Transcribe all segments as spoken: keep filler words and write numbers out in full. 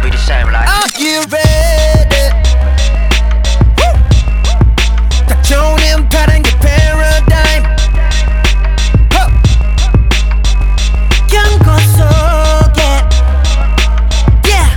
be the same like Are you ready? 딱 좋은 파란 게 paradigm 경고 속에 yeah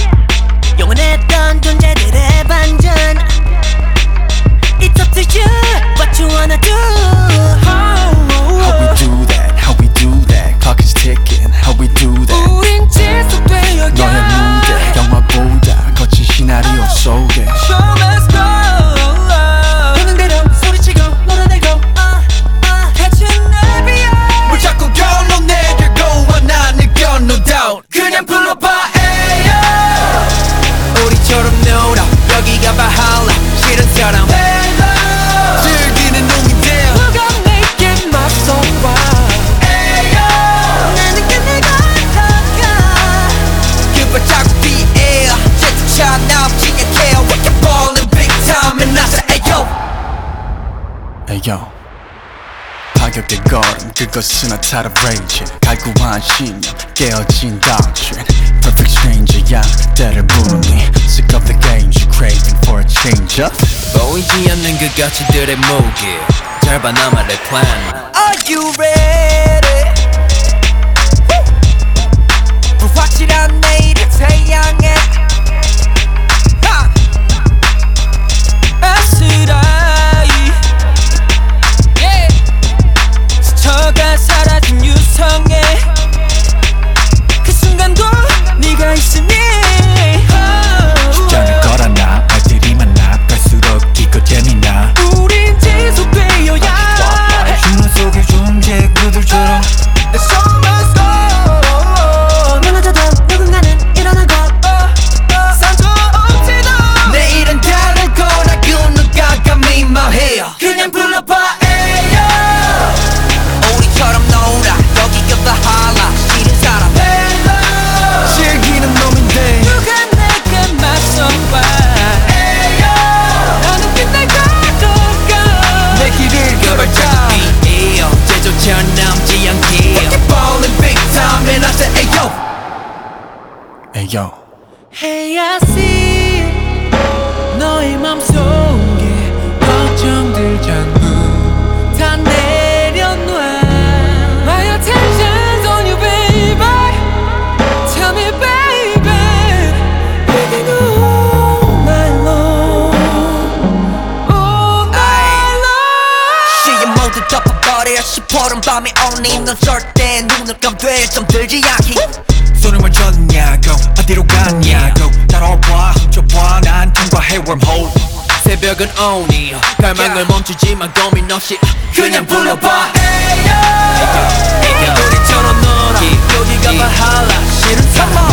영원했던 존재들의 반전 It's up to you what you wanna do How we do that, how we do that Clock is ticking, how we do that 우린 지속되어야 너의 무대 영화보다 거친 시나리오 속에 So let's go 하는 대로 소리치고 놀아내고 uh, uh, catch an area 뭘 자꾸 결론 내려고 나 느껴 no doubt 그냥 불러봐 에요 우리처럼 놀아 여기가 바할라 싫은 사람 즐기는 놈인데 누가 내게 맞서봐 에요 나는 그네가 다가 그발 자꾸 피해 제트차 나 없지 않게 We can ball in big time and I say 에요 Ayo 파격의 걸음 그것은 a tad of rage 갈구한 신념 깨어진 doctrine Perfect stranger야 때를 부르니 Sick of the games you craving for a change up 보이지 않는 그 가치들의 무게 잘 봐 나만의 plan Are you ready? 불확실한 내일을 태양에 아스라이 스쳐가 사라진 유성에 그 순간도 네가 있으니 쉽잖을 거라 나 발들이 많아 갈수록 기껏 재미나 우린 지속되어야 해 주문 속의 존재 그들처럼 Let's show must go 무너져도 누군가는 일어나고 산소 없지도 내일은 다를 거라 그 누가 감히 말해요 그냥 불러봐 에요 우리처럼 놀아 여기가 바할라 싫은 사람 즐기는 놈인데 누가 내게 맞서봐 에요 나는 끝날 거가 내 길을 걸어가 이에요 제조차 남지 않게 We can ball in big time and I say ayo Ayo Hey I see 너의 맘속에 걱정들 전부 다 내려놔 My attention's on you baby Tell me baby We can go all night long All night long 시계 모두 덮어버려 시퍼런 밤에 only 넌 절대 눈을 감돼 좀 들지 않게 손을 뭘 줬냐고 어디로 갔냐고 따라와 훔쳐봐 난 통과해 wormhole 새벽은 오니 갈망을 멈추지만 고민 없이 그냥 불러봐 에요 에요 우리처럼 놀아 여기가 바할라 싫은 사람